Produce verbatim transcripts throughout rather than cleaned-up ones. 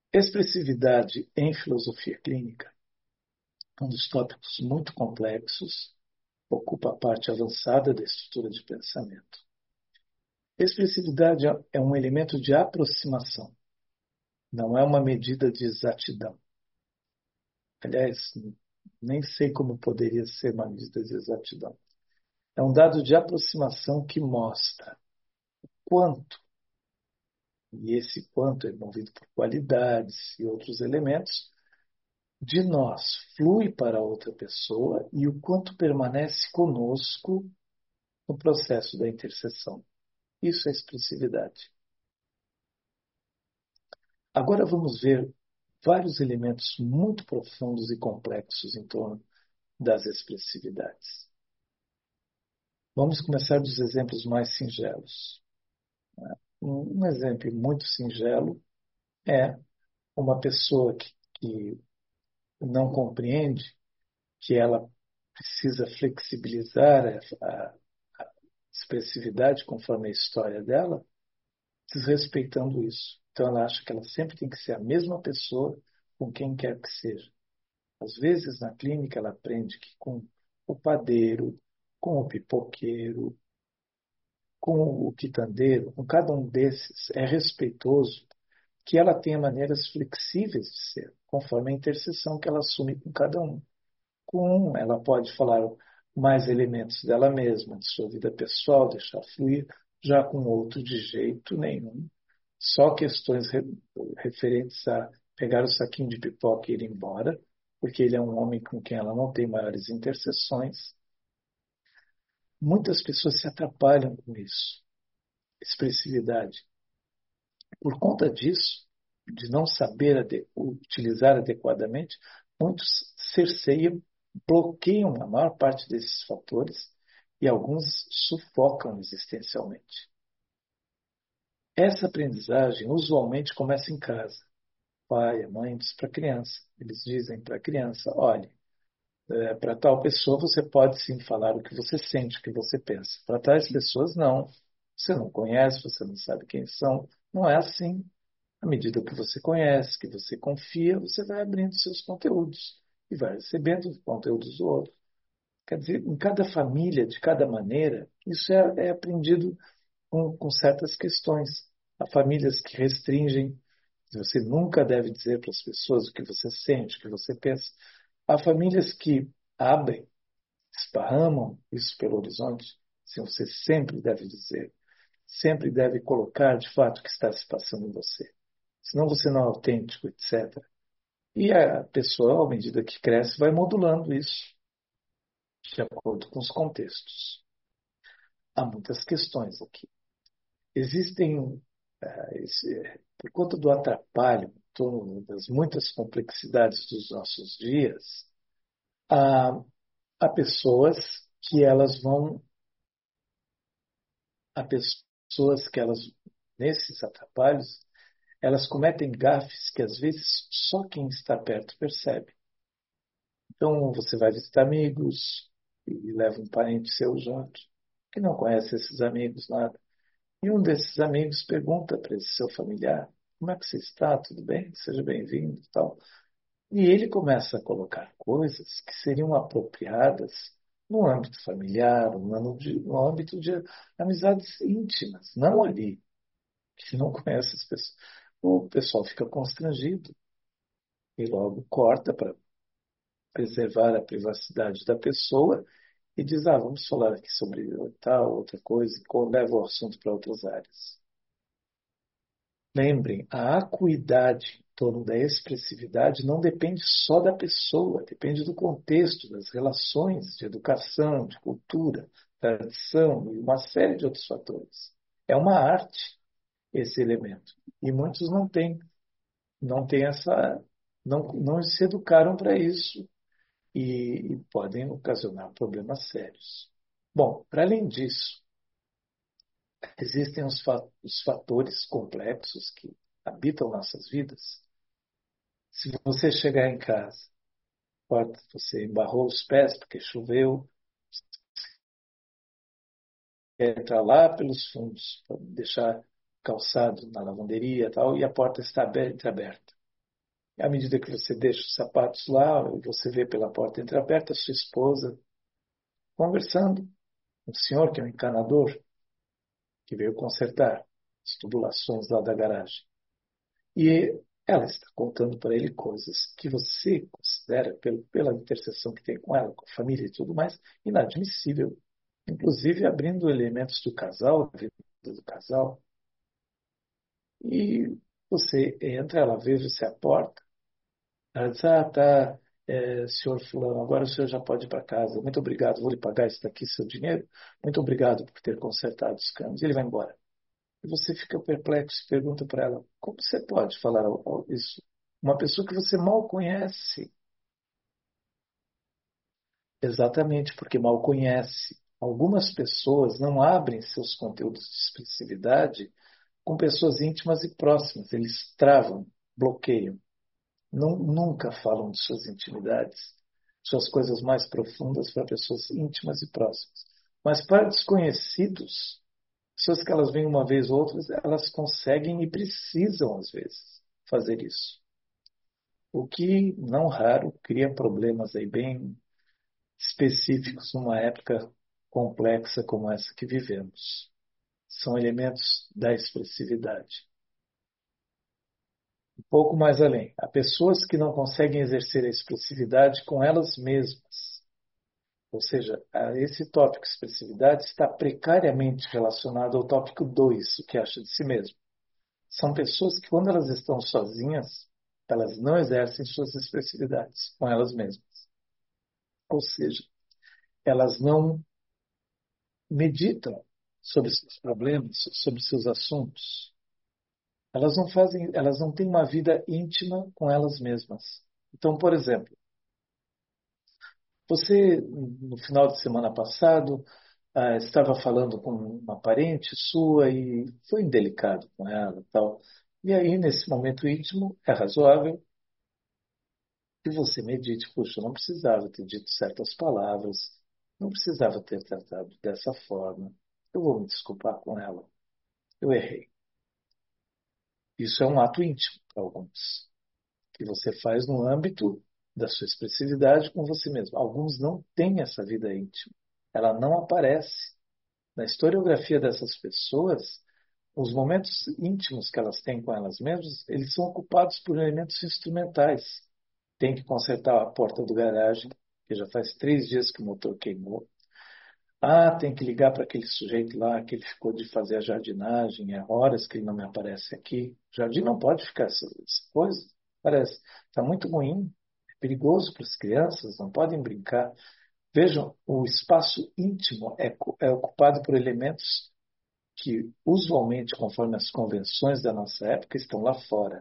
Expressividade em filosofia clínica é um dos tópicos muito complexos, ocupa a parte avançada da estrutura de pensamento. Expressividade é um elemento de aproximação, não é uma medida de exatidão. Aliás, nem sei como poderia ser uma medida de exatidão. É um dado de aproximação que mostra quanto, e esse quanto é movido por qualidades e outros elementos, de nós flui para outra pessoa e o quanto permanece conosco no processo da interseção. Isso é expressividade. Agora vamos ver vários elementos muito profundos e complexos em torno das expressividades. Vamos começar dos exemplos mais singelos. Um exemplo muito singelo é uma pessoa que, que não compreende que ela precisa flexibilizar a, a expressividade conforme a história dela, desrespeitando isso. Então ela acha que ela sempre tem que ser a mesma pessoa com quem quer que seja. Às vezes na clínica ela aprende que com o padeiro, com o pipoqueiro, com o quitandeiro, com cada um desses é respeitoso que ela tenha maneiras flexíveis de ser, conforme a interseção que ela assume com cada um. Com um, ela pode falar mais elementos dela mesma, de sua vida pessoal, deixar fluir, já com outro de jeito nenhum. Só questões re- referentes a pegar o saquinho de pipoca e ir embora, porque ele é um homem com quem ela não tem maiores interseções. Muitas pessoas se atrapalham com isso, expressividade. Por conta disso, de não saber ade- utilizar adequadamente, muitos cerceiam, bloqueiam a maior parte desses fatores e alguns sufocam existencialmente. Essa aprendizagem usualmente começa em casa. O pai, a mãe diz para a criança. Eles dizem para a criança: olhe, é, para tal pessoa você pode sim falar o que você sente, o que você pensa. Para tais pessoas, não. Você não conhece, você não sabe quem são. Não é assim. À medida que você conhece, que você confia, você vai abrindo seus conteúdos e vai recebendo os conteúdos do outro. Quer dizer, em cada família, de cada maneira, isso é, é aprendido com, com certas questões. Há famílias que restringem, você nunca deve dizer para as pessoas o que você sente, o que você pensa. Há famílias que abrem, esparramam isso pelo horizonte, assim, você sempre deve dizer, sempre deve colocar de fato o que está se passando em você. Senão você não é autêntico, etcétera. E a pessoa, à medida que cresce, vai modulando isso de acordo com os contextos. Há muitas questões aqui. Existem, eh, esse- por conta do atrapalho, em torno das muitas complexidades dos nossos dias, há, há pessoas que elas vão, há pessoas que elas, nesses atrapalhos, elas cometem gafes que às vezes só quem está perto percebe. Então, você vai visitar amigos e leva um parente seu junto, que não conhece esses amigos, nada. E um desses amigos pergunta para esse seu familiar: como é que você está? Tudo bem? Seja bem-vindo e tal. E ele começa a colocar coisas que seriam apropriadas no âmbito familiar, no âmbito no âmbito de amizades íntimas, não ali, que não conhece as pessoas. O pessoal fica constrangido e logo corta para preservar a privacidade da pessoa e diz: ah, vamos falar aqui sobre tal, outra coisa, e leva o assunto para outras áreas. Lembrem, a acuidade em torno da expressividade não depende só da pessoa, depende do contexto, das relações de educação, de cultura, tradição e uma série de outros fatores. É uma arte esse elemento. E muitos não têm, não têm essa, não, não se educaram para isso e, e podem ocasionar problemas sérios. Bom, para além disso, existem os, fa os fatores complexos que habitam nossas vidas. Se você chegar em casa, pode, você embarrou os pés porque choveu, entra lá pelos fundos, pode deixar calçado na lavanderia e tal, e a porta está aberta. À medida que você deixa os sapatos lá, você vê pela porta entreaberta a sua esposa conversando, um senhor que é um encanador, que veio consertar as tubulações lá da garagem. E ela está contando para ele coisas que você considera, pelo, pela interseção que tem com ela, com a família e tudo mais, inadmissível. Inclusive abrindo elementos do casal, da vida do casal. E você entra, ela vê você à porta, ela diz, ah, tá, é, senhor fulano, agora o senhor já pode ir para casa. Muito obrigado, vou lhe pagar isso daqui, seu dinheiro. Muito obrigado por ter consertado os canos. E ele vai embora. E você fica perplexo e pergunta para ela, como você pode falar isso? Uma pessoa que você mal conhece. Exatamente, porque mal conhece. Algumas pessoas não abrem seus conteúdos de expressividade com pessoas íntimas e próximas. Eles travam, bloqueiam. Não, nunca falam de suas intimidades, suas coisas mais profundas para pessoas íntimas e próximas. Mas para desconhecidos, pessoas que elas veem uma vez ou outra, elas conseguem e precisam, às vezes, fazer isso. O que, não raro, cria problemas aí bem específicos numa época complexa como essa que vivemos. São elementos da expressividade. Um pouco mais além, há pessoas que não conseguem exercer a expressividade com elas mesmas. Ou seja, esse tópico expressividade está precariamente relacionado ao tópico dois, o que acha de si mesmo. São pessoas que, quando elas estão sozinhas, elas não exercem suas expressividades com elas mesmas. Ou seja, elas não meditam sobre seus problemas, sobre seus assuntos. Elas não fazem, elas não têm uma vida íntima com elas mesmas. Então, por exemplo, você, no final de semana passado, ah, estava falando com uma parente sua e foi indelicado com ela e tal. E aí, nesse momento íntimo, é razoável que você medite, puxa, eu não precisava ter dito certas palavras, não precisava ter tratado dessa forma. Eu vou me desculpar com ela. Eu errei. Isso é um ato íntimo para alguns, que você faz no âmbito da sua expressividade com você mesmo. Alguns não têm essa vida íntima. Ela não aparece. Na historiografia dessas pessoas, os momentos íntimos que elas têm com elas mesmas, eles são ocupados por elementos instrumentais. Tem que consertar a porta do garagem, que já faz três dias que o motor queimou. Ah, tem que ligar para aquele sujeito lá que ele ficou de fazer a jardinagem, é horas que ele não me aparece aqui. O jardim não pode ficar essas coisas. Parece, está muito ruim, é perigoso para as crianças, não podem brincar. Vejam, o espaço íntimo é, é ocupado por elementos que, usualmente, conforme as convenções da nossa época, estão lá fora.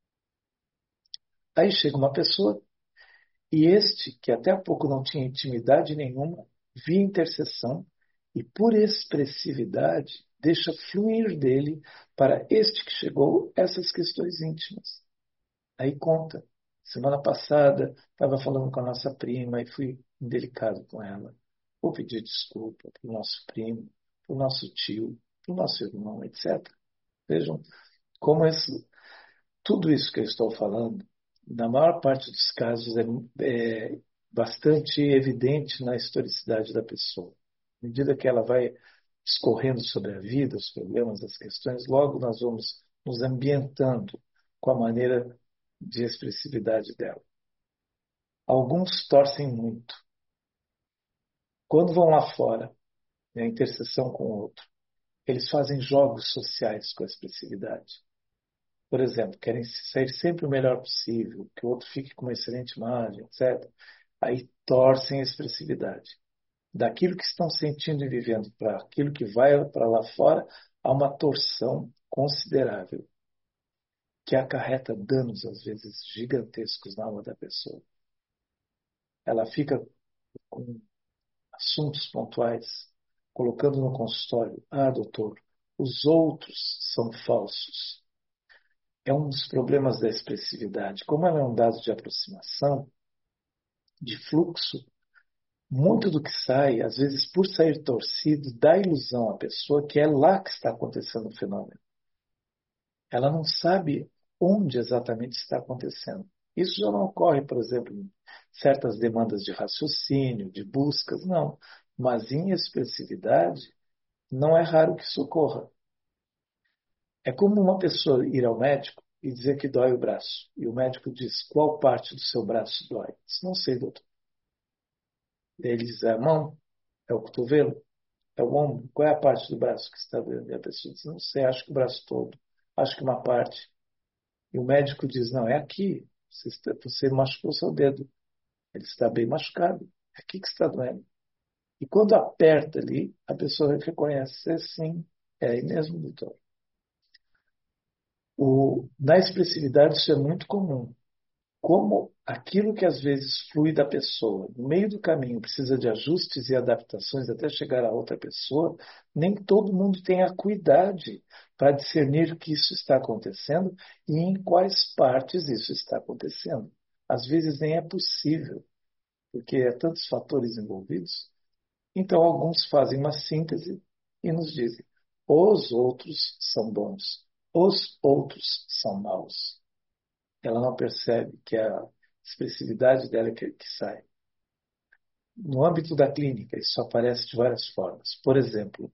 Aí chega uma pessoa e este, que até há pouco não tinha intimidade nenhuma, via intercessão e, por expressividade, deixa fluir dele para este que chegou essas questões íntimas. Aí conta. Semana passada, estava falando com a nossa prima e fui indelicado com ela. Vou pedir desculpa para o nosso primo, para o nosso tio, para o nosso irmão, etcétera. Vejam como esse, tudo isso que eu estou falando, na maior parte dos casos, é, é bastante evidente na historicidade da pessoa. À medida que ela vai discorrendo sobre a vida, os problemas, as questões, logo nós vamos nos ambientando com a maneira de expressividade dela. Alguns torcem muito. Quando vão lá fora, na interseção com o outro, eles fazem jogos sociais com a expressividade. Por exemplo, querem sair sempre o melhor possível, que o outro fique com uma excelente imagem, etcétera. Aí torcem a expressividade. Daquilo que estão sentindo e vivendo para aquilo que vai para lá fora, há uma torção considerável, que acarreta danos, às vezes, gigantescos na alma da pessoa. Ela fica com assuntos pontuais, colocando no consultório, ah, doutor, os outros são falsos. É um dos problemas da expressividade. Como ela é um dado de aproximação, de fluxo, muito do que sai, às vezes por sair torcido, dá ilusão à pessoa que é lá que está acontecendo o fenômeno. Ela não sabe onde exatamente está acontecendo. Isso já não ocorre, por exemplo, em certas demandas de raciocínio, de buscas, não. Mas em expressividade, não é raro que isso ocorra. É como uma pessoa ir ao médico e dizer que dói o braço. E o médico diz, qual parte do seu braço dói? Diz, não sei, doutor. Ele diz, é a mão? É o cotovelo? É o ombro? Qual é a parte do braço que está doendo? E a pessoa diz, não sei, acho que o braço todo. Acho que uma parte. E o médico diz, não, é aqui. Você, está, você machucou seu dedo. Ele está bem machucado. É aqui que está doendo. E quando aperta ali, a pessoa reconhece, é sim, é aí mesmo, doutor. O, na expressividade isso é muito comum. Como aquilo que às vezes flui da pessoa, no meio do caminho, precisa de ajustes e adaptações até chegar a outra pessoa, nem todo mundo tem a acuidade para discernir que isso está acontecendo e em quais partes isso está acontecendo. Às vezes nem é possível, porque há tantos fatores envolvidos. Então, alguns fazem uma síntese e nos dizem: os outros são bons, os outros são maus. Ela não percebe que a expressividade dela é que, que sai. No âmbito da clínica, isso aparece de várias formas. Por exemplo,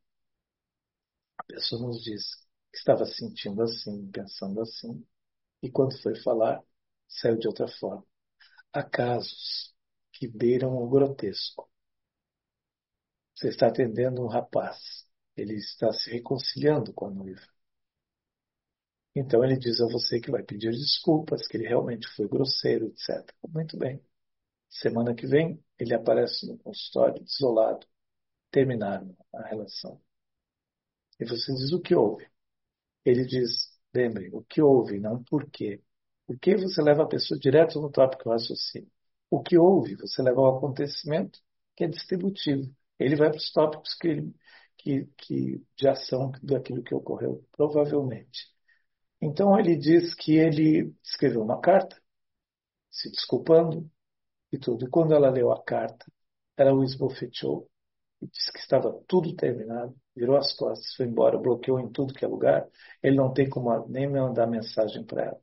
a pessoa nos diz que estava sentindo assim, pensando assim, e quando foi falar, saiu de outra forma. Há casos que beiram o grotesco. Você está atendendo um rapaz, ele está se reconciliando com a noiva. Então ele diz a você que vai pedir desculpas, que ele realmente foi grosseiro, etcétera. Muito bem. Semana que vem, ele aparece no consultório, desolado, terminaram a relação. E você diz o que houve. Ele diz, lembre, o que houve, não por quê. Por que você leva a pessoa direto no tópico do raciocínio? O que houve, você leva ao acontecimento que é distributivo. Ele vai para os tópicos que, ele, que, que, de ação daquilo que ocorreu, provavelmente. Então ele diz que ele escreveu uma carta, se desculpando e tudo. E quando ela leu a carta, ela o esbofeteou e disse que estava tudo terminado, virou as costas, foi embora, bloqueou em tudo que é lugar. Ele não tem como nem mandar mensagem para ela.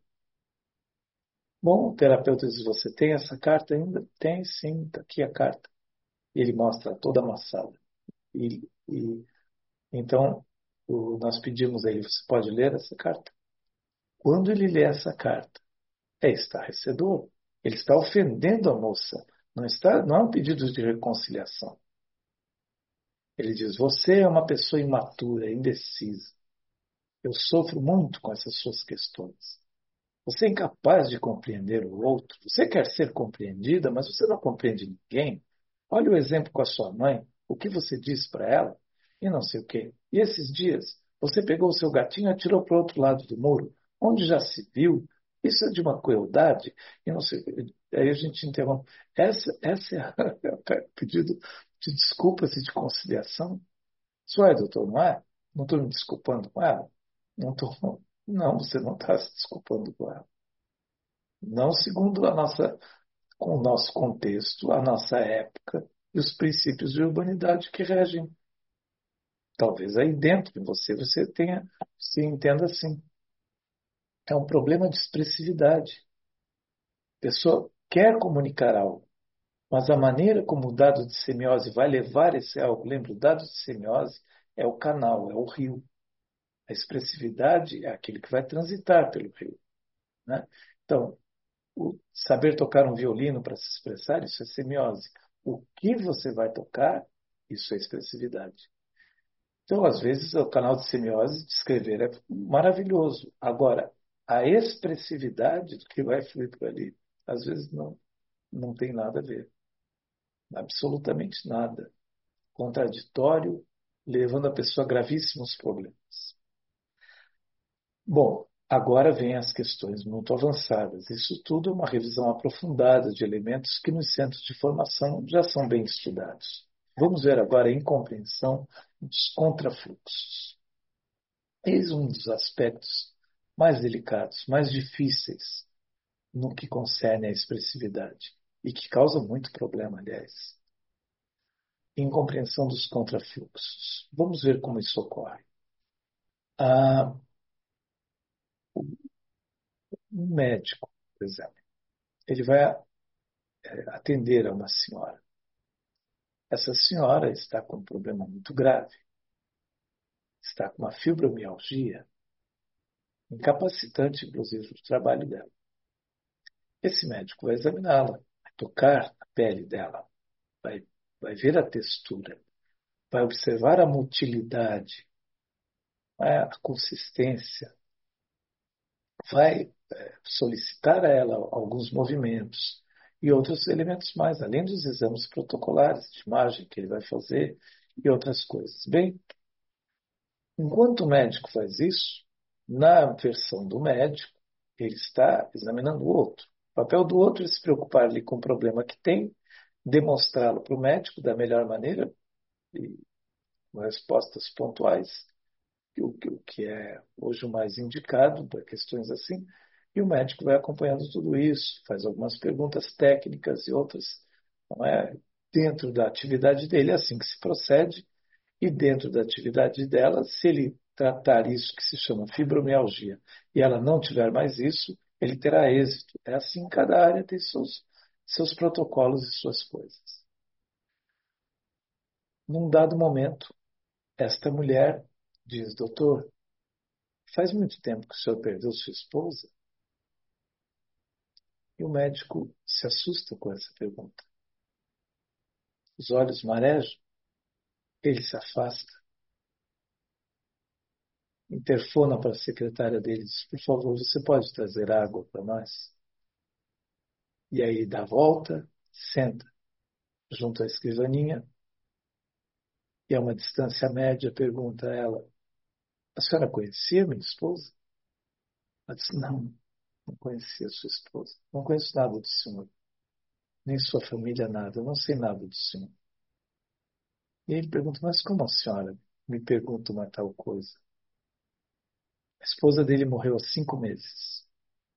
Bom, o terapeuta diz: você tem essa carta ainda? Tem, sim, está aqui a carta. E ele mostra toda amassada. E, e então o, nós pedimos a ele: você pode ler essa carta? Quando ele lê essa carta, é estarrecedor. Ele está ofendendo a moça. Não está, não é um pedido de reconciliação. Ele diz: você é uma pessoa imatura, indecisa. Eu sofro muito com essas suas questões. Você é incapaz de compreender o outro. Você quer ser compreendida, mas você não compreende ninguém. Olha o exemplo com a sua mãe. O que você diz para ela? E não sei o quê. E esses dias, você pegou o seu gatinho e atirou para o outro lado do muro, onde já se viu. Isso é de uma crueldade. E não sei. Aí a gente interrompe. Essa, essa é a, é o pedido de desculpas e de conciliação. Isso é, doutor, não é? Não estou me desculpando com ela? Não estou. Não, você não está se desculpando com ela. Não segundo a nossa, com o nosso contexto, a nossa época e os princípios de urbanidade que regem. Talvez aí dentro de você você tenha, se entenda assim. É um problema de expressividade. A pessoa quer comunicar algo, mas a maneira como o dado de semiose vai levar esse algo, lembra, o dado de semiose é o canal, é o rio. A expressividade é aquele que vai transitar pelo rio, né? Então, o saber tocar um violino para se expressar, isso é semiose. O que você vai tocar, isso é expressividade. Então, às vezes, o canal de semiose de escrever é maravilhoso. Agora, a expressividade do que vai fluir por ali, às vezes não, não tem nada a ver. Absolutamente nada. Contraditório, levando a pessoa a gravíssimos problemas. Bom, agora vem as questões muito avançadas. Isso tudo é uma revisão aprofundada de elementos que nos centros de formação já são bem estudados. Vamos ver agora a incompreensão dos contrafluxos. Eis um dos aspectos mais delicados, mais difíceis no que concerne à expressividade e que causa muito problema, aliás. Incompreensão dos contrafluxos. Vamos ver como isso ocorre. Ah, um médico, por exemplo. ele vai é, atender a uma senhora. Essa senhora está com um problema muito grave, está com uma fibromialgia, incapacitante, inclusive, do trabalho dela. Esse médico vai examiná-la, vai tocar a pele dela, vai, vai ver a textura, vai observar a motilidade, a consistência, vai é, solicitar a ela alguns movimentos e outros elementos mais, além dos exames protocolares de imagem que ele vai fazer e outras coisas. Bem, enquanto o médico faz isso, na versão do médico, ele está examinando o outro. O papel do outro é se preocupar ali com o problema que tem, demonstrá-lo para o médico da melhor maneira e com respostas pontuais, o que, o que é hoje o mais indicado para questões assim, e o médico vai acompanhando tudo isso, faz algumas perguntas técnicas e outras, não é, dentro da atividade dele, é assim que se procede, e dentro da atividade dela, se ele tratar isso que se chama fibromialgia e ela não tiver mais isso, ele terá êxito. É assim, cada área tem seus, seus protocolos e suas coisas. Num dado momento, esta mulher diz: doutor, faz muito tempo que o senhor perdeu sua esposa? E o médico se assusta com essa pergunta. Os olhos marejam, ele se afasta, interfona para a secretária dele e diz: por favor, você pode trazer água para nós? E aí dá a volta, senta junto à escrivaninha e a uma distância média pergunta a ela: a senhora conhecia minha esposa? Ela diz: não, não conhecia sua esposa. Não conheço nada do senhor, nem sua família, nada. Eu não sei nada do senhor. E ele pergunta: mas como a senhora me pergunta uma tal coisa? A esposa dele morreu há cinco meses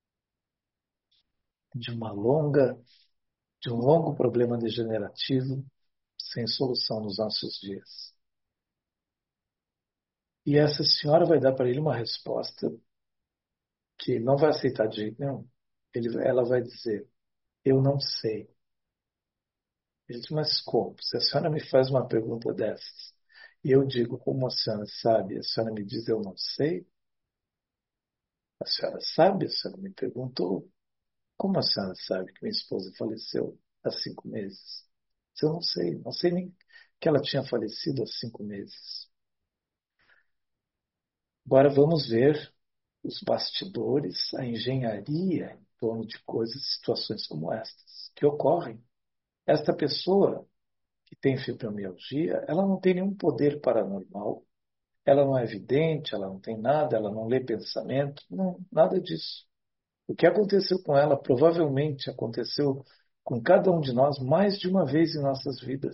de uma longa, de um longo problema degenerativo sem solução nos nossos dias. E essa senhora vai dar para ele uma resposta que não vai aceitar de jeito nenhum. Ele, ela vai dizer: eu não sei. Ele diz: mas como? Se a senhora me faz uma pergunta dessas e eu digo como a senhora sabe, a senhora me diz eu não sei, a senhora sabe, a senhora me perguntou, como a senhora sabe que minha esposa faleceu há cinco meses? Se eu não sei, não sei nem que ela tinha falecido há cinco meses. Agora vamos ver os bastidores, a engenharia em torno de coisas, situações como estas, que ocorrem. Esta pessoa que tem fibromialgia, ela não tem nenhum poder paranormal, ela não é vidente, ela não tem nada, ela não lê pensamento, não, nada disso. O que aconteceu com ela provavelmente aconteceu com cada um de nós mais de uma vez em nossas vidas.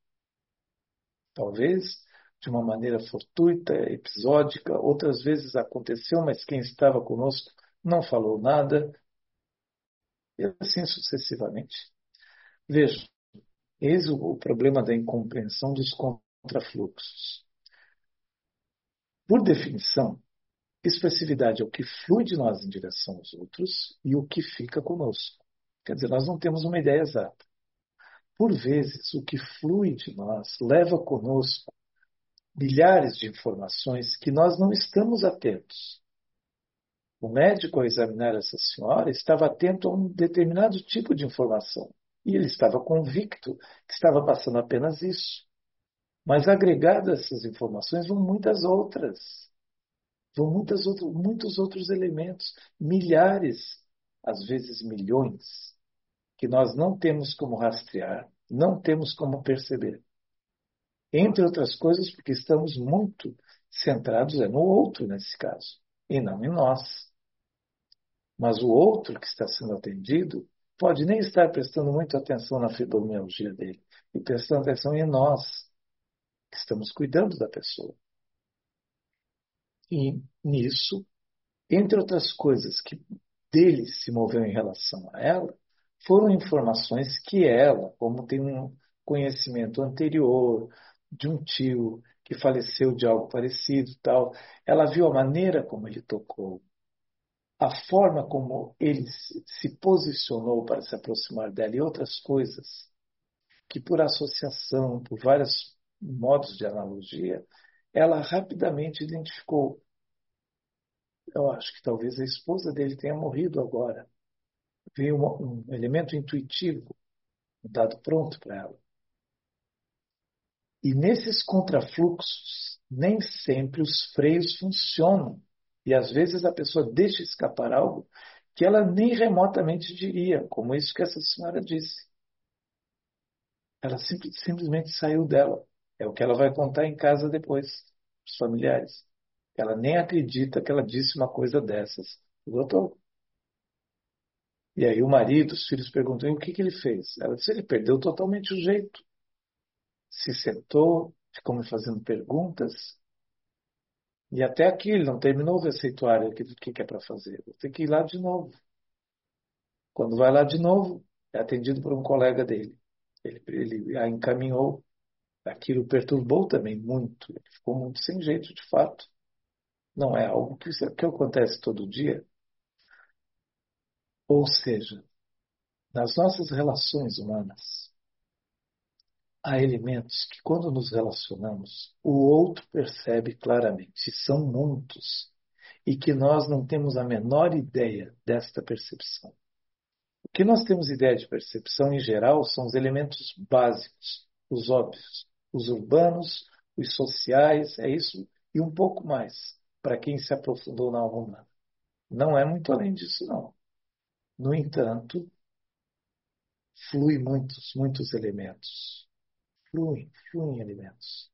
Talvez de uma maneira fortuita, episódica, outras vezes aconteceu, mas quem estava conosco não falou nada, e assim sucessivamente. Veja, eis o, o problema da incompreensão dos contrafluxos. Por definição, expressividade é o que flui de nós em direção aos outros e o que fica conosco. Quer dizer, nós não temos uma ideia exata. Por vezes, o que flui de nós leva conosco milhares de informações que nós não estamos atentos. O médico, ao examinar essa senhora, estava atento a um determinado tipo de informação. E ele estava convicto que estava passando apenas isso. Mas agregadas a essas informações vão muitas outras. Vão muitas outro, muitos outros elementos, milhares, às vezes milhões, que nós não temos como rastrear, não temos como perceber. Entre outras coisas, porque estamos muito centrados é no outro nesse caso, e não em nós. Mas o outro que está sendo atendido pode nem estar prestando muita atenção na fibromialgia dele, e prestando atenção em nós, que estamos cuidando da pessoa. E nisso, entre outras coisas que dele se moveu em relação a ela, foram informações que ela, como tem um conhecimento anterior de um tio que faleceu de algo parecido, tal, ela viu a maneira como ele tocou, a forma como ele se posicionou para se aproximar dela e outras coisas, que por associação, por vários modos de analogia, ela rapidamente identificou. Eu acho que talvez a esposa dele tenha morrido agora. Veio um, um elemento intuitivo, um dado pronto para ela. E nesses contrafluxos, nem sempre os freios funcionam. E às vezes a pessoa deixa escapar algo que ela nem remotamente diria, como isso que essa senhora disse. Ela simples, simplesmente saiu dela. É o que ela vai contar em casa depois, os familiares. Ela nem acredita que ela disse uma coisa dessas. Doutor. E aí o marido, os filhos perguntam, e o que, que ele fez? Ela disse, ele perdeu totalmente o jeito. Se sentou, ficou me fazendo perguntas. E até aqui ele não terminou o receituário do que, que é para fazer. Vou ter que ir lá de novo. Quando vai lá de novo, é atendido por um colega dele. Ele, ele a encaminhou. Aquilo perturbou também muito. Ele ficou muito sem jeito, de fato. Não é algo que, que acontece todo dia. Ou seja, nas nossas relações humanas, há elementos que, quando nos relacionamos, o outro percebe claramente. E são muitos. E que nós não temos a menor ideia desta percepção. O que nós temos ideia de percepção, em geral, são os elementos básicos, os óbvios, os urbanos, os sociais, é isso e um pouco mais, para quem se aprofundou na alma humana. Não é muito além disso, não. No entanto, flui muitos, muitos elementos. Fluem, fluem elementos.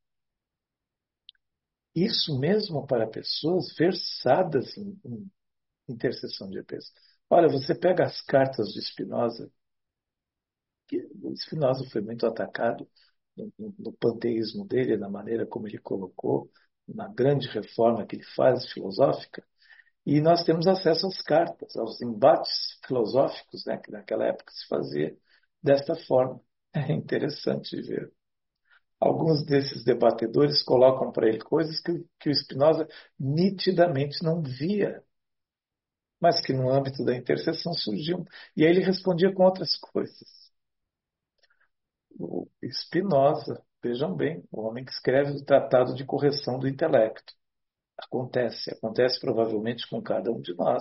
Isso mesmo para pessoas versadas em, em intercessão de E Pês. Olha, você pega as cartas de Spinoza, que o Spinoza foi muito atacado no, no panteísmo dele, na maneira como ele colocou, na grande reforma que ele faz filosófica, e nós temos acesso às cartas, aos embates filosóficos, né, que naquela época se fazia desta forma. É interessante ver. Alguns desses debatedores colocam para ele coisas que, que o Spinoza nitidamente não via, mas que no âmbito da intercessão surgiam. E aí ele respondia com outras coisas. O Spinoza, vejam bem, o homem que escreve o Tratado de Correção do Intelecto. Acontece, acontece provavelmente com cada um de nós.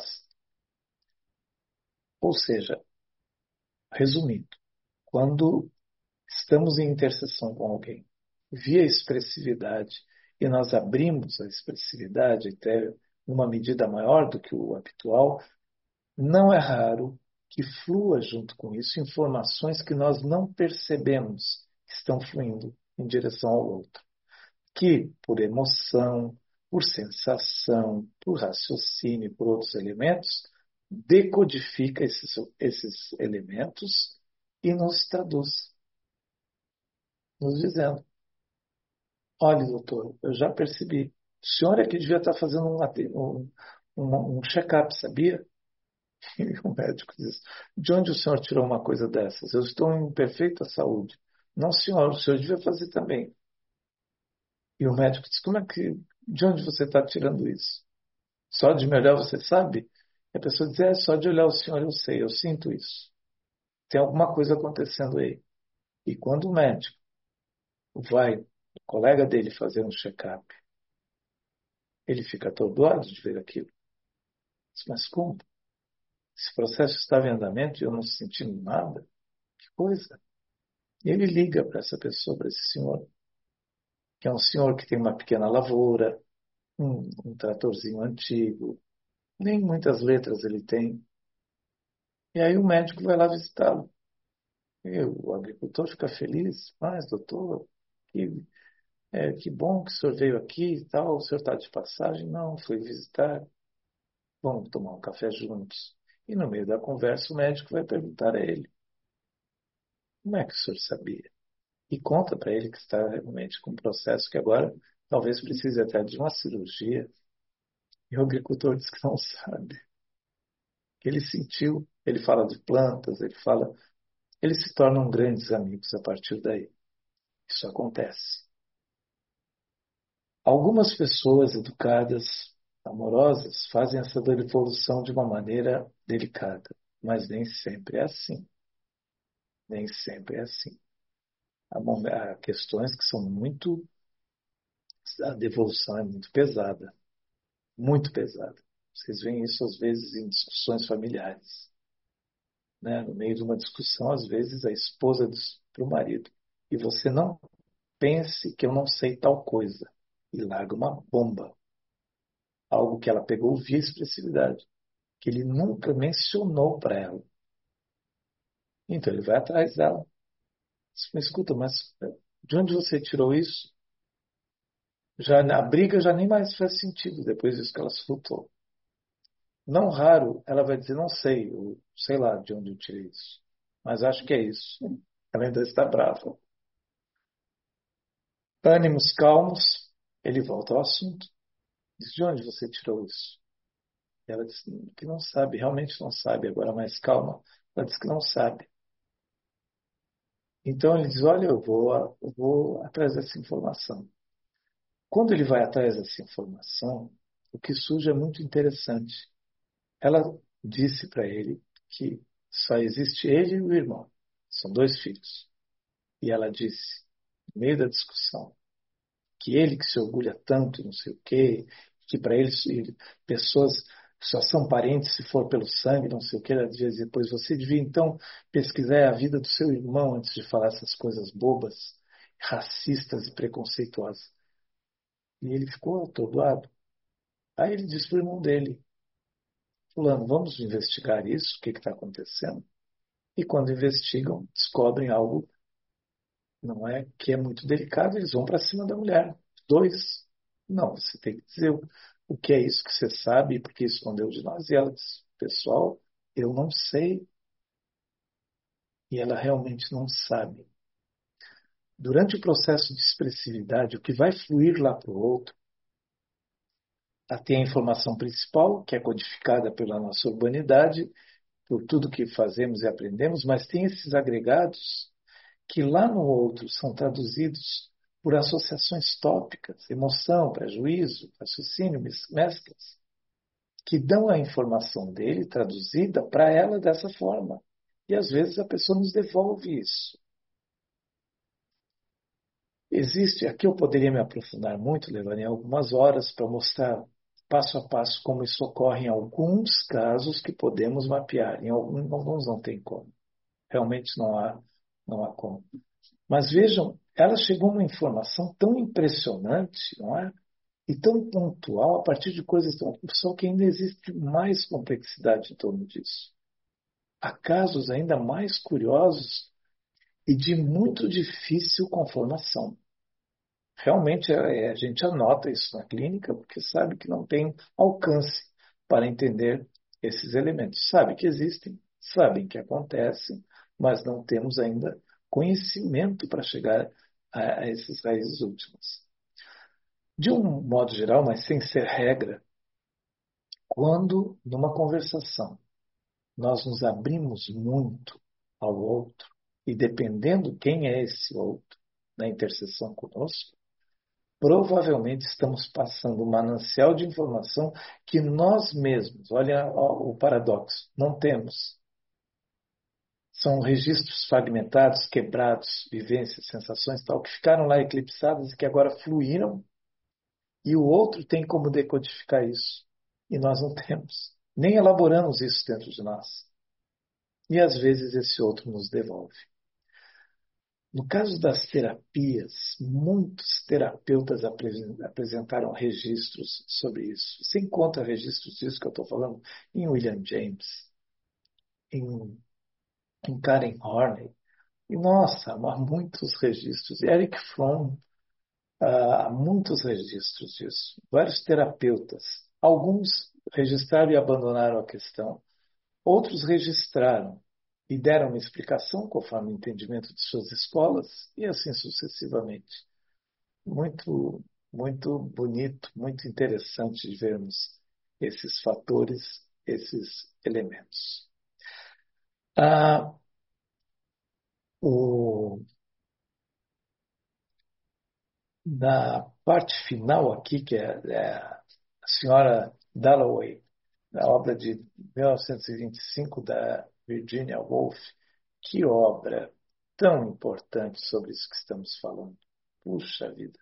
Ou seja, resumindo, quando estamos em intercessão com alguém, via expressividade, e nós abrimos a expressividade até uma medida maior do que o habitual, não é raro que flua junto com isso informações que nós não percebemos que estão fluindo em direção ao outro, que por emoção, por sensação, por raciocínio, por outros elementos, decodifica esses, esses elementos e nos traduz, nos dizendo: olha, doutor, eu já percebi. O senhor é que devia estar fazendo um, um, um, um check-up, sabia? E o médico diz: de onde o senhor tirou uma coisa dessas? Eu estou em perfeita saúde. Não, senhor, o senhor devia fazer também. E o médico diz: como é que, de onde você está tirando isso? Só de me olhar você sabe? E a pessoa diz: é, só de olhar o senhor eu sei, eu sinto isso. Tem alguma coisa acontecendo aí. E quando o médico vai, o colega dele fazer um check-up, ele fica atordoado de ver aquilo. Diz: mas como? Esse processo estava em andamento e eu não sentindo nada? Que coisa! E ele liga para essa pessoa, para esse senhor, que é um senhor que tem uma pequena lavoura, um, um tratorzinho antigo, nem muitas letras ele tem. E aí o médico vai lá visitá-lo. E o agricultor fica feliz: mas, doutor, que, é, que bom que o senhor veio aqui e tal, o senhor está de passagem? Não, fui visitar. Vamos tomar um café juntos. E no meio da conversa o médico vai perguntar a ele: como é que o senhor sabia? E conta para ele que está realmente com um processo que agora talvez precise até de uma cirurgia. E o agricultor diz que não sabe. Que ele sentiu, ele fala de plantas, ele fala, eles se tornam grandes amigos a partir daí. Isso acontece. Algumas pessoas educadas, amorosas fazem essa devolução de uma maneira delicada, mas nem sempre é assim. Nem sempre é assim. Há, mom- há questões que são muito. A devolução é muito pesada, muito pesada. Vocês veem isso às vezes em discussões familiares, né? No meio de uma discussão, às vezes a esposa diz para o marido: e você não pense que eu não sei tal coisa, e larga uma bomba, algo que ela pegou via expressividade, que ele nunca mencionou para ela. Então ele vai atrás dela. Diz, "Mas escuta, mas de onde você tirou isso?" Já, a briga já nem mais faz sentido depois disso que ela soltou. Não raro, ela vai dizer, não sei, eu sei lá de onde eu tirei isso, mas acho que é isso. Ela ainda está brava. Ânimos calmos, ele volta ao assunto. Diz, de onde você tirou isso? E ela diz que não sabe, realmente não sabe. Agora mais calma, ela diz que não sabe. Então ele diz, olha, eu vou, eu vou atrás dessa informação. Quando ele vai atrás dessa informação, o que surge é muito interessante. Ela disse para ele que só existe ele e o irmão. São dois filhos. E ela disse, no meio da discussão, que ele que se orgulha tanto, não sei o quê, que para ele pessoas só são parentes se for pelo sangue, não sei o quê. Ela dizia, pois você devia então pesquisar a vida do seu irmão antes de falar essas coisas bobas, racistas e preconceituosas. E ele ficou atordoado. Aí ele disse para o irmão dele, fulano, vamos investigar isso, o que está acontecendo? E quando investigam, descobrem algo, não é, que é muito delicado, eles vão para cima da mulher. Dois. Não, você tem que dizer o, o que é isso que você sabe e por que escondeu de nós. E ela diz, pessoal, eu não sei. E ela realmente não sabe. Durante o processo de expressividade, o que vai fluir lá para o outro, tem a informação principal, que é codificada pela nossa urbanidade, por tudo que fazemos e aprendemos, mas tem esses agregados que lá no outro são traduzidos por associações tópicas, emoção, prejuízo, raciocínio, mesclas, que dão a informação dele traduzida para ela dessa forma. E às vezes a pessoa nos devolve isso. Existe, aqui eu poderia me aprofundar muito, levaria algumas horas para mostrar passo a passo como isso ocorre em alguns casos que podemos mapear. Em alguns, alguns não tem como. Realmente não há, não há como. Mas vejam, ela chegou a uma informação tão impressionante, não é? E tão pontual a partir de coisas tão. Só que ainda existe mais complexidade em torno disso. Há casos ainda mais curiosos e de muito difícil conformação. Realmente é, a gente anota isso na clínica porque sabe que não tem alcance para entender esses elementos. Sabe que existem, sabem que acontecem, mas não temos ainda conhecimento para chegar a, a essas raízes últimas. De um modo geral, mas sem ser regra, quando numa conversação nós nos abrimos muito ao outro, e dependendo quem é esse outro na interseção conosco, provavelmente estamos passando um manancial de informação que nós mesmos, olha o paradoxo, não temos. São registros fragmentados, quebrados, vivências, sensações tal, que ficaram lá eclipsadas e que agora fluíram, e o outro tem como decodificar isso. E nós não temos. Nem elaboramos isso dentro de nós. E às vezes esse outro nos devolve. No caso das terapias, muitos terapeutas apresentaram registros sobre isso. Você encontra registros disso que eu estou falando em William James, em, em Karen Horney. E, nossa, há muitos registros. Eric Fromm, há muitos registros disso. Vários terapeutas. Alguns registraram e abandonaram a questão. Outros registraram e deram uma explicação conforme o entendimento de suas escolas e assim sucessivamente. Muito, muito bonito, muito interessante de vermos esses fatores, esses elementos. Ah, o, na parte final aqui, que é, é A senhora Dalloway, na obra de mil novecentos e vinte e cinco da Virginia Woolf. Que obra tão importante sobre isso que estamos falando. Puxa vida.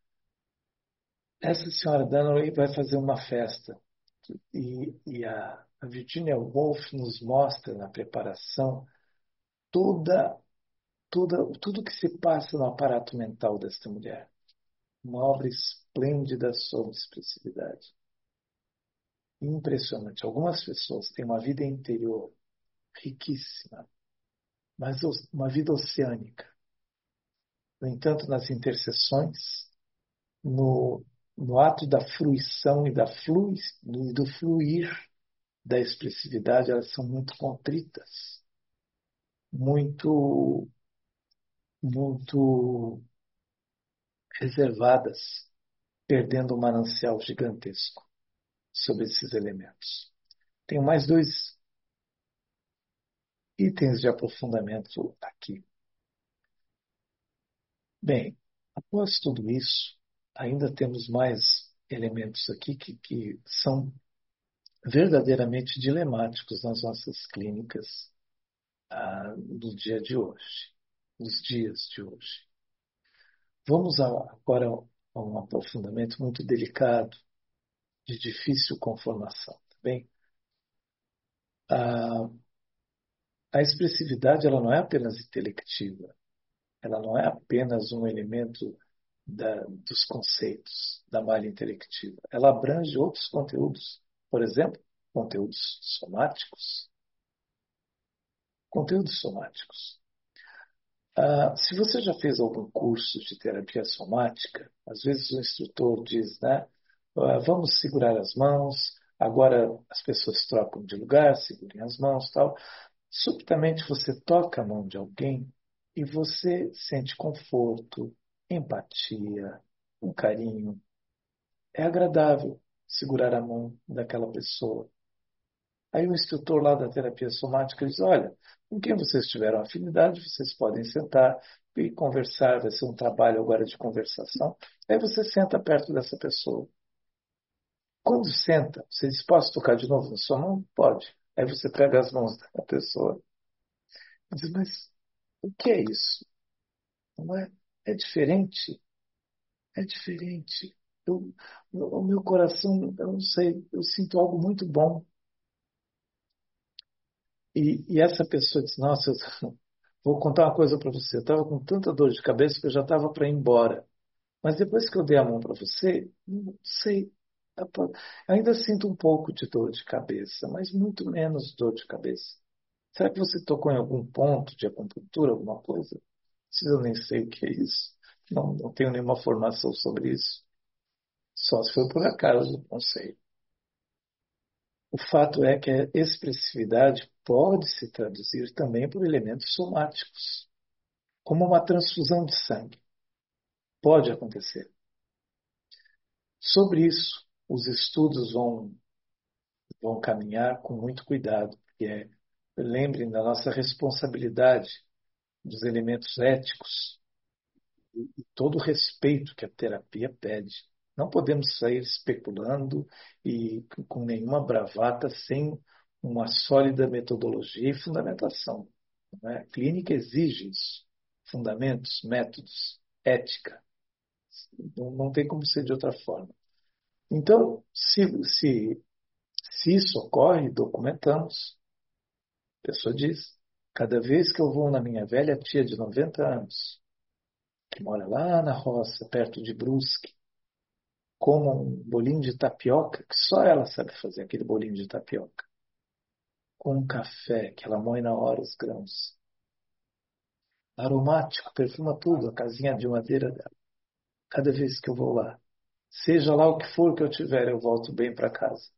Essa senhora Dalloway vai fazer uma festa e, e a, a Virginia Woolf nos mostra na preparação toda, toda, tudo que se passa no aparato mental desta mulher. Uma obra esplêndida sobre expressividade. Impressionante. Algumas pessoas têm uma vida interior riquíssima, mas uma vida oceânica. No entanto, nas interseções, no, no ato da fruição e da flui, do fluir da expressividade, elas são muito contritas, muito, muito reservadas, perdendo um manancial gigantesco sobre esses elementos. Tenho mais dois itens de aprofundamento aqui. Bem, após tudo isso, ainda temos mais elementos aqui que, que são verdadeiramente dilemáticos nas nossas clínicas ah, do dia de hoje, nos dias de hoje. Vamos a, agora a um aprofundamento muito delicado, de difícil conformação, tá bem? A, a expressividade ela não é apenas intelectiva, ela não é apenas um elemento da, dos conceitos da malha intelectiva. Ela abrange outros conteúdos, por exemplo, conteúdos somáticos. Conteúdos somáticos. Ah, se você já fez algum curso de terapia somática, às vezes o instrutor diz, né? ah, vamos segurar as mãos, agora as pessoas trocam de lugar, segurem as mãos, tal. Subitamente você toca a mão de alguém e você sente conforto, empatia, um carinho. É agradável segurar a mão daquela pessoa. Aí o instrutor lá da terapia somática diz, olha, com quem vocês tiveram afinidade, vocês podem sentar e conversar, vai ser um trabalho agora de conversação. Aí você senta perto dessa pessoa. Quando senta, você diz, posso tocar de novo na sua mão? Pode. Aí você pega as mãos da pessoa e diz, mas o que é isso? Não é? É diferente. É diferente. Eu, o meu coração, eu não sei, eu sinto algo muito bom. E, e essa pessoa disse, nossa, eu vou contar uma coisa para você. Eu estava com tanta dor de cabeça que eu já estava para ir embora. Mas depois que eu dei a mão para você, não sei, ainda sinto um pouco de dor de cabeça, mas muito menos dor de cabeça. Será que você tocou em algum ponto de acupuntura, alguma coisa? Eu nem sei o que é isso. Não, não tenho nenhuma formação sobre isso. Só se foi por acaso, não sei. O fato é que a expressividade pode se traduzir também por elementos somáticos, como uma transfusão de sangue. Pode acontecer. Sobre isso, os estudos vão, vão caminhar com muito cuidado, porque é, lembrem da nossa responsabilidade dos elementos éticos e todo o respeito que a terapia pede. Não podemos sair especulando e com nenhuma bravata sem uma sólida metodologia e fundamentação. Não é? A clínica exige isso. Fundamentos, métodos, ética. Não, não tem como ser de outra forma. Então, se, se, se isso ocorre, documentamos. A pessoa diz, cada vez que eu vou na minha velha tia de noventa anos, que mora lá na roça, perto de Brusque, como um bolinho de tapioca, que só ela sabe fazer aquele bolinho de tapioca, com um café que ela moe na hora os grãos. Aromático, perfuma tudo, a casinha de madeira dela. Cada vez que eu vou lá, seja lá o que for que eu tiver, eu volto bem para casa.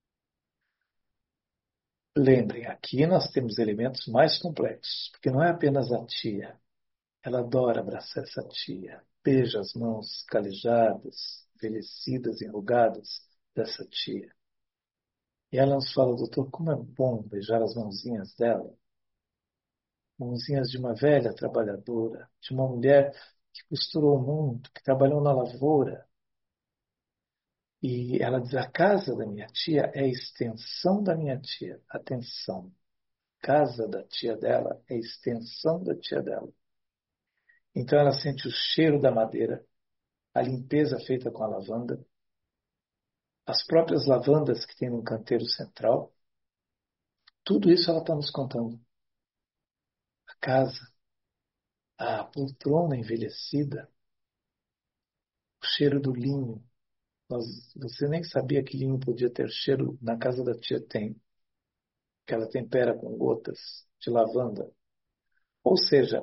Lembrem, aqui nós temos elementos mais complexos, porque não é apenas a tia. Ela adora abraçar essa tia, beija as mãos calejadas, envelhecidas, enrugadas dessa tia. E ela nos fala, doutor, como é bom beijar as mãozinhas dela. Mãozinhas de uma velha trabalhadora, de uma mulher que costurou muito, que trabalhou na lavoura. E ela diz: a casa da minha tia é a extensão da minha tia. Atenção, casa da tia dela é a extensão da tia dela. Então ela sente o cheiro da madeira, a limpeza feita com a lavanda, as próprias lavandas que tem no canteiro central. Tudo isso ela está nos contando. A casa, a poltrona envelhecida, o cheiro do linho. Nós, você nem sabia que linho podia ter cheiro. Na casa da tia tem, que ela tempera com gotas de lavanda. Ou seja,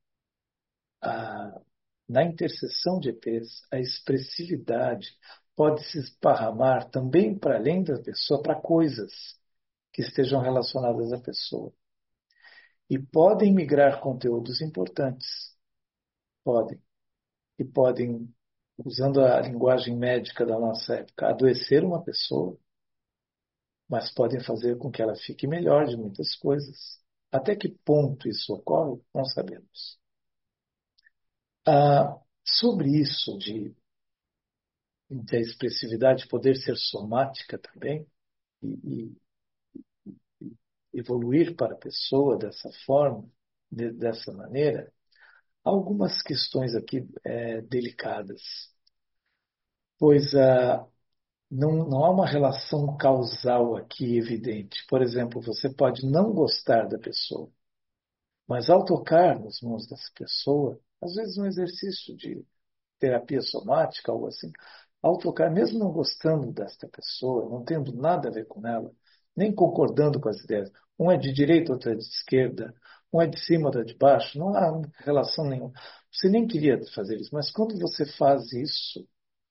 a, na interseção de E Pês, a expressividade pode se esparramar também para além da pessoa, para coisas que estejam relacionadas à pessoa. E podem migrar conteúdos importantes. Podem. E podem, usando a linguagem médica da nossa época, adoecer uma pessoa, mas podem fazer com que ela fique melhor de muitas coisas. Até que ponto isso ocorre, não sabemos. Ah, sobre isso de, de a expressividade poder ser somática também e, e evoluir para a pessoa dessa forma, de, dessa maneira, há algumas questões aqui é, delicadas, pois ah, não, não há uma relação causal aqui evidente. Por exemplo, você pode não gostar da pessoa, mas ao tocar nas mãos dessa pessoa, às vezes um exercício de terapia somática, algo assim, ao tocar, mesmo não gostando desta pessoa, não tendo nada a ver com ela, nem concordando com as ideias, um é de direita, outro é de esquerda, um é de cima, outro é de baixo, não há relação nenhuma. Você nem queria fazer isso, mas quando você faz isso,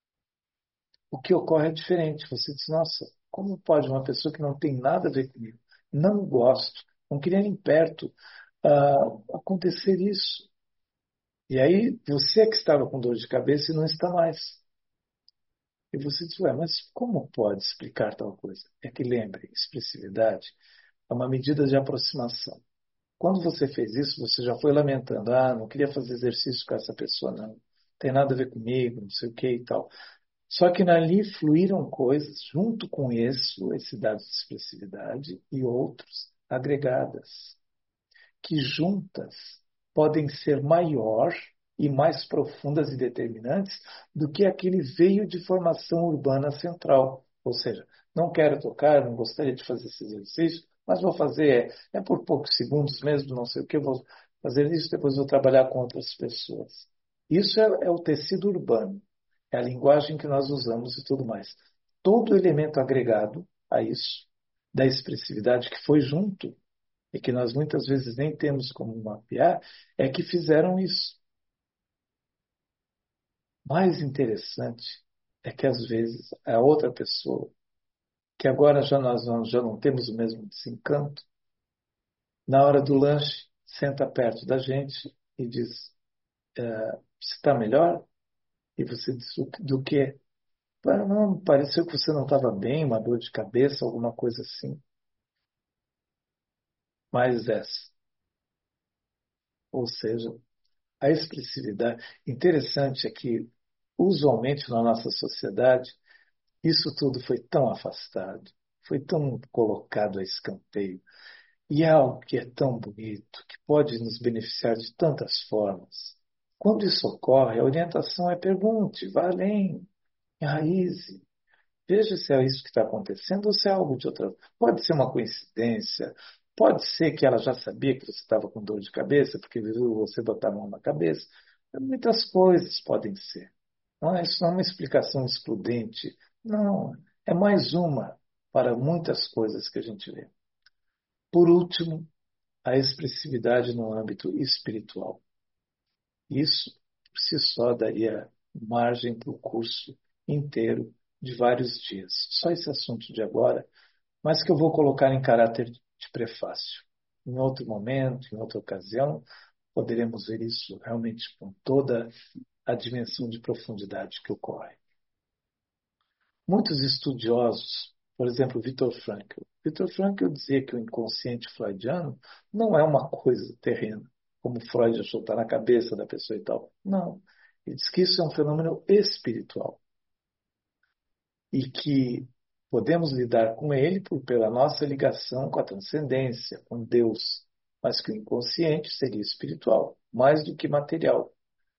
o que ocorre é diferente. Você diz: nossa, como pode uma pessoa que não tem nada a ver comigo, não gosto, não queria nem perto, uh, acontecer isso? E aí você que estava com dor de cabeça e não está mais. E você diz: ué, mas como pode explicar tal coisa? É que lembre, expressividade é uma medida de aproximação. Quando você fez isso, você já foi lamentando: ah, não queria fazer exercício com essa pessoa, não. Não tem nada a ver comigo, não sei o que e tal. Só que ali fluíram coisas junto com isso, esse dado de expressividade e outros agregadas, que juntas podem ser maior e mais profundas e determinantes do que aquele veio de formação urbana central. Ou seja, não quero tocar, não gostaria de fazer esse exercício, mas vou fazer, é, é por poucos segundos mesmo, não sei o que, vou fazer isso, depois vou trabalhar com outras pessoas. Isso é, é o tecido urbano, é a linguagem que nós usamos e tudo mais. Todo elemento agregado a isso, da expressividade que foi junto, e que nós muitas vezes nem temos como mapear, é que fizeram isso. Mais interessante é que às vezes a outra pessoa, que agora já nós não, já não temos o mesmo desencanto, na hora do lanche, senta perto da gente e diz: é, você está melhor? E você diz: do quê? Ah, não, pareceu que você não estava bem, uma dor de cabeça, alguma coisa assim. Mais essa. Ou seja, a expressividade. Interessante é que, usualmente na nossa sociedade, isso tudo foi tão afastado, foi tão colocado a escanteio. E é algo que é tão bonito, que pode nos beneficiar de tantas formas. Quando isso ocorre, a orientação é: pergunte, vá além, enraize. Veja se é isso que está acontecendo ou se é algo de outra. Pode ser uma coincidência, pode ser que ela já sabia que você estava com dor de cabeça, porque viu você botar a mão na cabeça. Muitas coisas podem ser. Não é, isso não é uma explicação excludente. Não, é mais uma para muitas coisas que a gente vê. Por último, a expressividade no âmbito espiritual. Isso, por si só, daria margem para o curso inteiro de vários dias. Só esse assunto de agora, mas que eu vou colocar em caráter de prefácio. Em outro momento, em outra ocasião, poderemos ver isso realmente com toda a dimensão de profundidade que ocorre. Muitos estudiosos, por exemplo, Viktor Frankl. Viktor Frankl dizia que o inconsciente freudiano não é uma coisa terrena, como Freud achou estar na cabeça da pessoa e tal. Não. Ele diz que isso é um fenômeno espiritual. e que podemos lidar com ele por, pela nossa ligação com a transcendência, com Deus, mas que o inconsciente seria espiritual, mais do que material.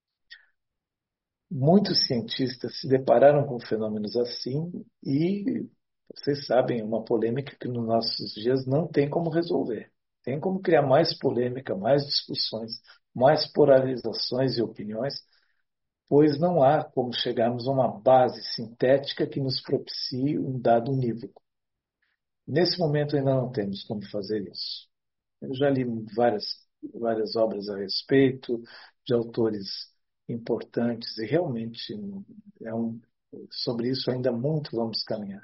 Muitos cientistas se depararam com fenômenos assim e, vocês sabem, é uma polêmica que nos nossos dias não tem como resolver. Tem como criar mais polêmica, mais discussões, mais polarizações e opiniões, pois não há como chegarmos a uma base sintética que nos propicie um dado unívoco. Nesse momento ainda não temos como fazer isso. Eu já li várias, várias obras a respeito, de autores importantes, e realmente é um, sobre isso ainda muito vamos caminhar.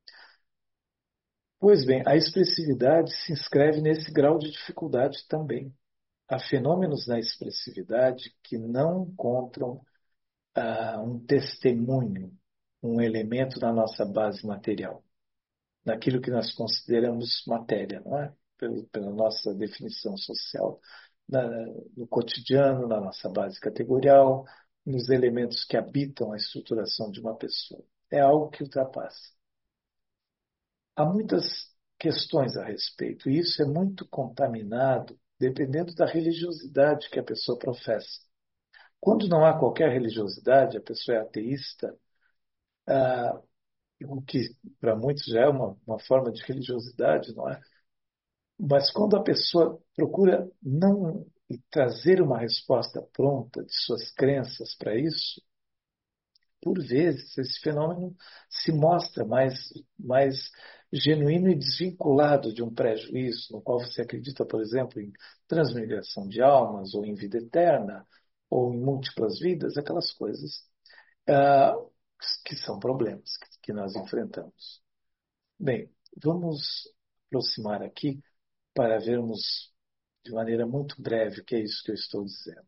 Pois bem, a expressividade se inscreve nesse grau de dificuldade também. Há fenômenos na expressividade que não encontram ah, um testemunho, um elemento na nossa base material, naquilo que nós consideramos matéria, não é? Pela, pela nossa definição social, na, no cotidiano, na nossa base categorial, nos elementos que habitam a estruturação de uma pessoa. É algo que ultrapassa. Há muitas questões a respeito, e isso é muito contaminado dependendo da religiosidade que a pessoa professa. Quando não há qualquer religiosidade, a pessoa é ateísta, ah, o que para muitos já é uma, uma forma de religiosidade, não é? Mas quando a pessoa procura não trazer uma resposta pronta de suas crenças para isso, por vezes esse fenômeno se mostra mais, mais genuíno e desvinculado de um prejuízo, no qual você acredita, por exemplo, em transmigração de almas, ou em vida eterna, ou em múltiplas vidas, aquelas coisas ah, que são problemas que, que nós enfrentamos. Bem, vamos aproximar aqui para vermos de maneira muito breve o que é isso que eu estou dizendo.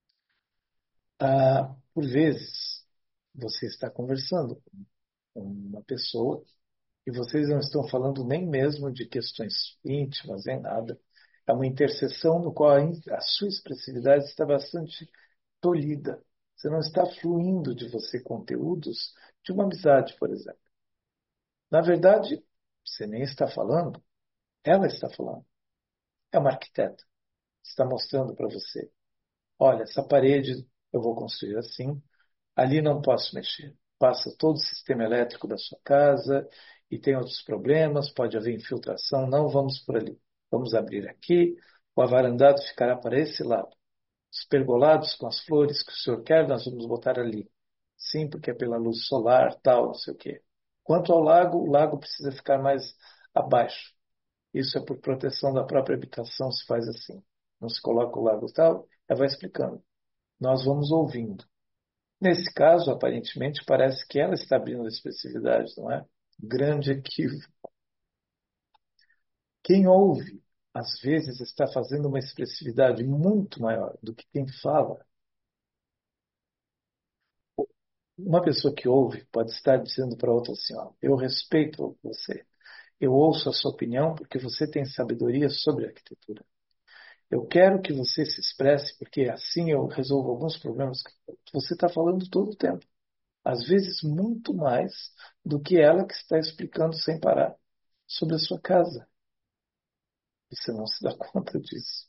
Ah, por vezes, você está conversando com uma pessoa e vocês não estão falando nem mesmo de questões íntimas, nem nada. É uma interseção no qual a sua expressividade está bastante tolhida. Você não está fluindo de você conteúdos de uma amizade, por exemplo. Na verdade, você nem está falando, ela está falando. É uma arquiteta. Está mostrando para você. Olha, essa parede eu vou construir assim, ali não posso mexer. Passa todo o sistema elétrico da sua casa e tem outros problemas, pode haver infiltração, não vamos por ali. Vamos abrir aqui, o avarandado ficará para esse lado. Os pergolados com as flores que o senhor quer, nós vamos botar ali. Sim, porque é pela luz solar, tal, não sei o quê. Quanto ao lago, o lago precisa ficar mais abaixo. Isso é por proteção da própria habitação, se faz assim. Não se coloca o lago tal, ela vai explicando. Nós vamos ouvindo. Nesse caso, aparentemente, parece que ela está abrindo a expressividade, não é? Grande equívoco. Quem ouve, às vezes, está fazendo uma expressividade muito maior do que quem fala. Uma pessoa que ouve pode estar dizendo para outra assim, ó, eu respeito você, eu ouço a sua opinião porque você tem sabedoria sobre a arquitetura. Eu quero que você se expresse porque assim eu resolvo alguns problemas que você está falando todo o tempo. Às vezes muito mais do que ela que está explicando sem parar sobre a sua casa. E você não se dá conta disso.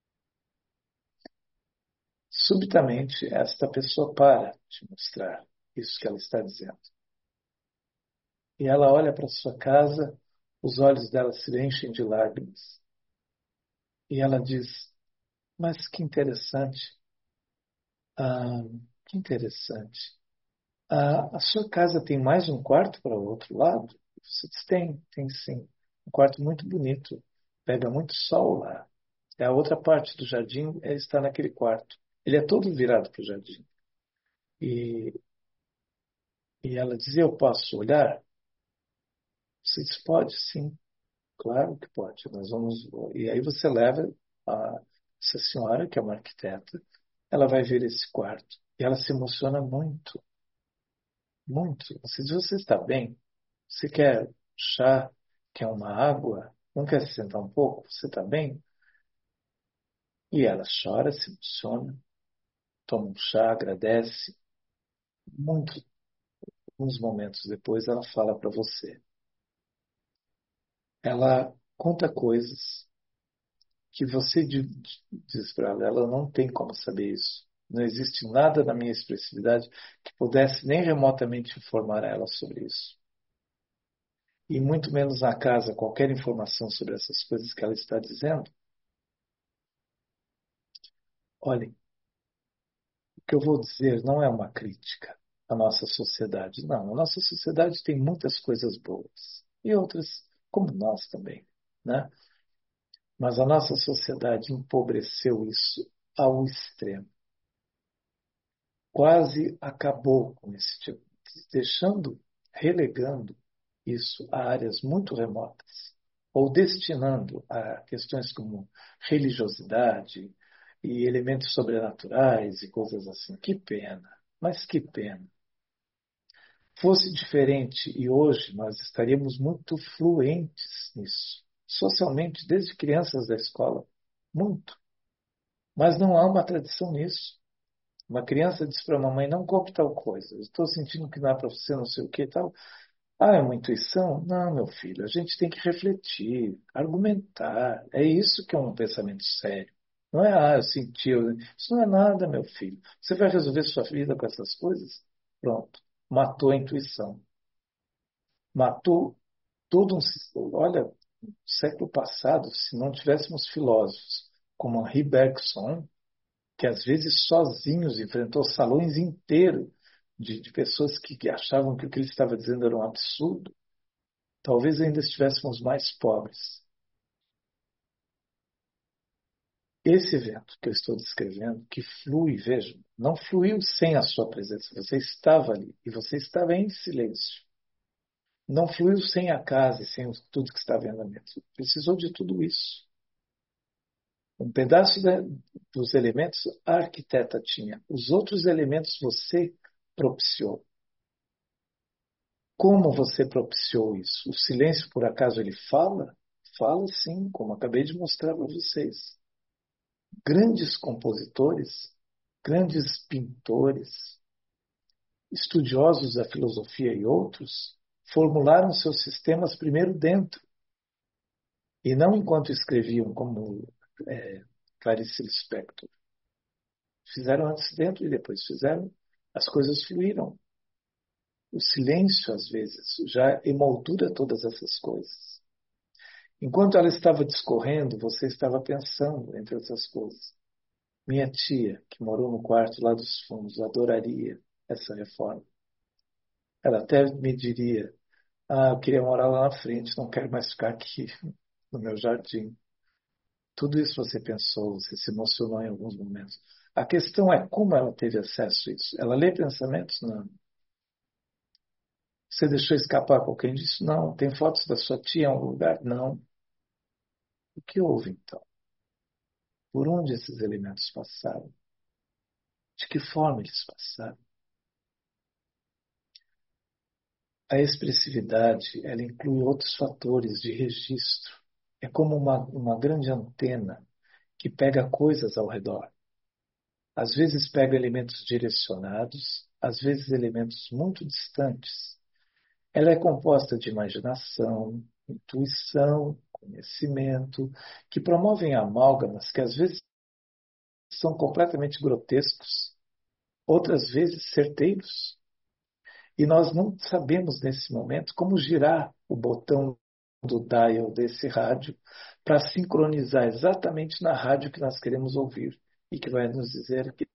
Subitamente, esta pessoa para de mostrar isso que ela está dizendo. E ela olha para a sua casa, os olhos dela se enchem de lágrimas. E ela diz, mas que interessante. Ah, que interessante. Ah, a sua casa tem mais um quarto para o outro lado? Você diz, tem, tem sim. Um quarto muito bonito. Pega muito sol lá. É a outra parte do jardim, é está naquele quarto. Ele é todo virado para o jardim. E, e ela diz, eu posso olhar? Você diz, pode sim. Claro que pode. Nós vamos. E aí você leva a, essa senhora, que é uma arquiteta, ela vai ver esse quarto. E ela se emociona muito, muito. Você diz, você está bem? Você quer chá? Quer uma água? Não quer se sentar um pouco? Você está bem? E ela chora, se emociona, toma um chá, agradece. Muito. Uns momentos depois, ela fala para você. Ela conta coisas que você diz para ela, ela não tem como saber isso. Não existe nada na minha expressividade que pudesse nem remotamente informar ela sobre isso. E muito menos na casa, qualquer informação sobre essas coisas que ela está dizendo. Olhem, o que eu vou dizer não é uma crítica à nossa sociedade. Não, a nossa sociedade tem muitas coisas boas. E outras, como nós também, né? Mas a nossa sociedade empobreceu isso ao extremo. Quase acabou com esse tipo, deixando, relegando isso a áreas muito remotas, ou destinando a questões como religiosidade e elementos sobrenaturais e coisas assim. Que pena, mas que pena. Fosse diferente e hoje nós estaríamos muito fluentes nisso, socialmente, desde crianças da escola, muito. Mas não há uma tradição nisso. Uma criança diz para a mamãe, não compre tal coisa. Eu estou sentindo que não é para você, não sei o que e tal. Ah, é uma intuição? Não, meu filho, a gente tem que refletir, argumentar. É isso que é um pensamento sério. Não é, ah, eu senti. eu- Isso não é nada, meu filho. Você vai resolver sua vida com essas coisas? Pronto. Matou a intuição. Matou todo um sistema. Olha, no século passado, se não tivéssemos filósofos como Henri Bergson, que às vezes sozinhos enfrentou salões inteiros de, de pessoas que, que achavam que o que ele estava dizendo era um absurdo, talvez ainda estivéssemos mais pobres. Esse evento que eu estou descrevendo, que flui, vejam, não fluiu sem a sua presença. Você estava ali e você estava em silêncio. Não fluiu sem a casa e sem tudo que estava em andamento. Precisou de tudo isso. Um pedaço da, dos elementos a arquiteta tinha. Os outros elementos você propiciou. Como você propiciou isso? O silêncio, por acaso, ele fala? Fala sim, como acabei de mostrar para vocês. Grandes compositores, grandes pintores, estudiosos da filosofia e outros formularam seus sistemas primeiro dentro, e não enquanto escreviam, como é, Clarice Lispector. Fizeram antes dentro e depois fizeram, as coisas fluíram. O silêncio, às vezes, já emoldura todas essas coisas. Enquanto ela estava discorrendo, você estava pensando, entre outras coisas. Minha tia, que morou no quarto lá dos fundos, adoraria essa reforma. Ela até me diria: Ah, eu queria morar lá na frente, não quero mais ficar aqui no meu jardim. Tudo isso você pensou, você se emocionou em alguns momentos. A questão é como ela teve acesso a isso. Ela lê pensamentos? Não. Você deixou escapar qualquer disso? Não. Tem fotos da sua tia em algum lugar? Não. O que houve então? Por onde esses elementos passaram? De que forma eles passaram? A expressividade, ela inclui outros fatores de registro. É como uma, uma grande antena que pega coisas ao redor. Às vezes pega elementos direcionados, às vezes elementos muito distantes. Ela é composta de imaginação, intuição, conhecimento, que promovem amálgamas que às vezes são completamente grotescos, outras vezes certeiros. E nós não sabemos nesse momento como girar o botão do dial desse rádio para sincronizar exatamente na rádio que nós queremos ouvir e que vai nos dizer que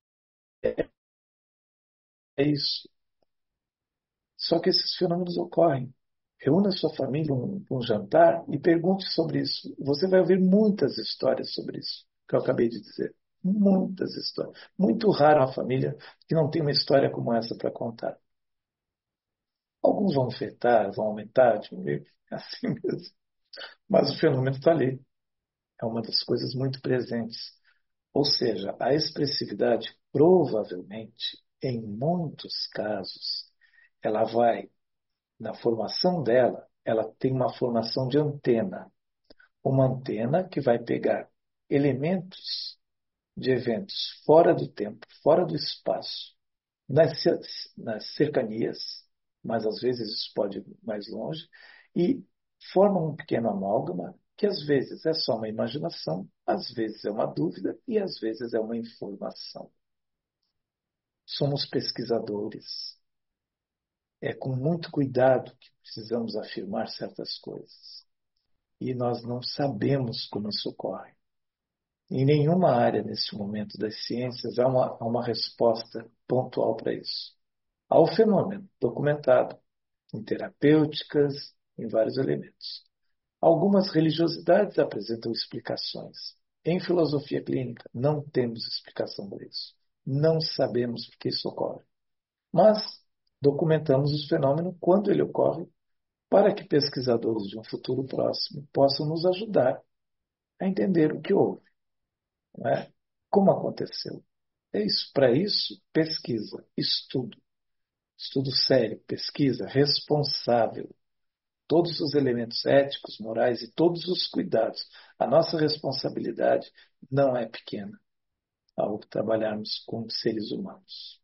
é isso. Só que esses fenômenos ocorrem. Reúna sua família um, um jantar e pergunte sobre isso. Você vai ouvir muitas histórias sobre isso que eu acabei de dizer. Muitas histórias. Muito raro uma família que não tem uma história como essa para contar. Alguns vão afetar, vão aumentar, diminuir, assim mesmo. Mas o fenômeno está ali. É uma das coisas muito presentes. Ou seja, a expressividade, provavelmente, em muitos casos, ela vai, na formação dela, ela tem uma formação de antena. Uma antena que vai pegar elementos de eventos fora do tempo, fora do espaço, nas, nas cercanias, mas às vezes isso pode ir mais longe, e formam um pequeno amálgama que às vezes é só uma imaginação, às vezes é uma dúvida e às vezes é uma informação. Somos pesquisadores. É com muito cuidado que precisamos afirmar certas coisas. E nós não sabemos como isso ocorre. Em nenhuma área, nesse momento das ciências, há uma, há uma resposta pontual para isso. Há o fenômeno documentado em terapêuticas, em vários elementos. Algumas religiosidades apresentam explicações. Em filosofia clínica, não temos explicação para isso. Não sabemos por que isso ocorre. Mas documentamos o fenômeno quando ele ocorre para que pesquisadores de um futuro próximo possam nos ajudar a entender o que houve, não é? Como aconteceu. É isso. Para isso, pesquisa, estudo. Estudo sério, pesquisa responsável. Todos os elementos éticos, morais e todos os cuidados. A nossa responsabilidade não é pequena ao trabalharmos com seres humanos.